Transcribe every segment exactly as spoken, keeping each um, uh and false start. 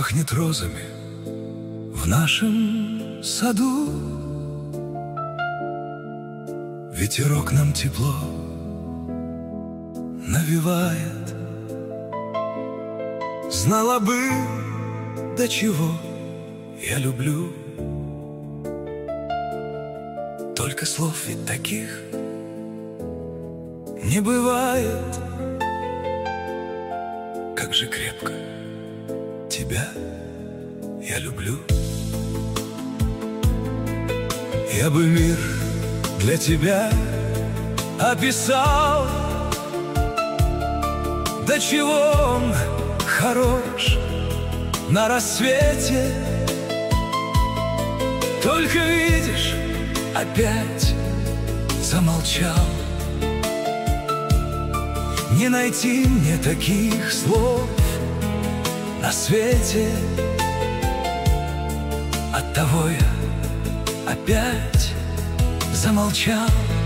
Пахнет розами в нашем саду. Ветерок нам тепло навевает. Знала бы, до чего я люблю. Только слов ведь таких не бывает. Как же крепко тебя я люблю. Я бы мир для тебя описал, до чего он хорош на рассвете. Только видишь, опять замолчал. Не найти мне таких слов на свете. Оттого я опять замолчал.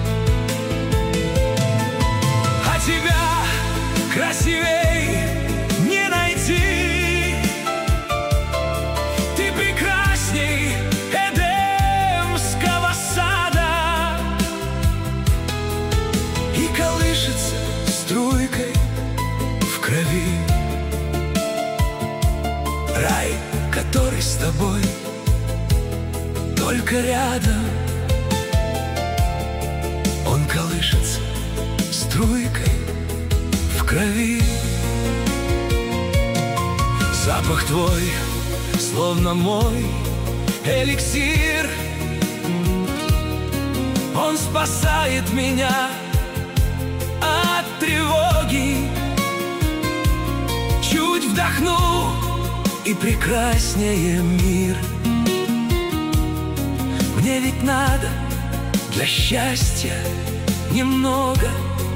А тебя красивей не найти. Ты прекрасней эдемского сада. И колышется струйкой в крови рай, который с тобой только рядом. Он колышется струйкой в крови. Запах твой, словно мой эликсир. Он спасает меня от тревоги. Чуть вдохну, и прекраснее мир. Мне ведь надо для счастья немного.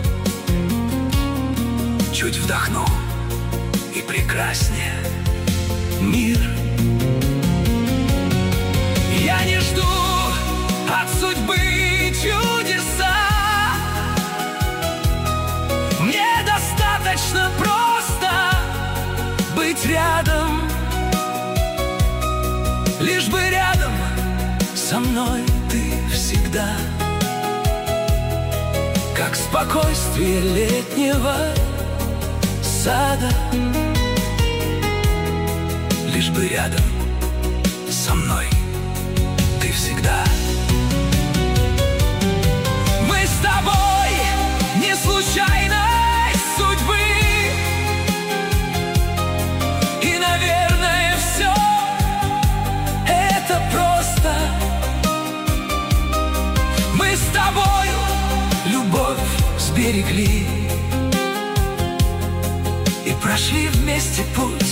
Чуть вдохну, и прекраснее мир. Я не жду от судьбы чудеса. Мне достаточно просто быть рядом. Лишь бы рядом со мной ты всегда. Как спокойствие летнего сада. Лишь бы рядом со мной ты всегда. Мы с тобой не случайной судьбы. И, наверное, все это просто. Мы с тобою любовь сберегли и прошли вместе путь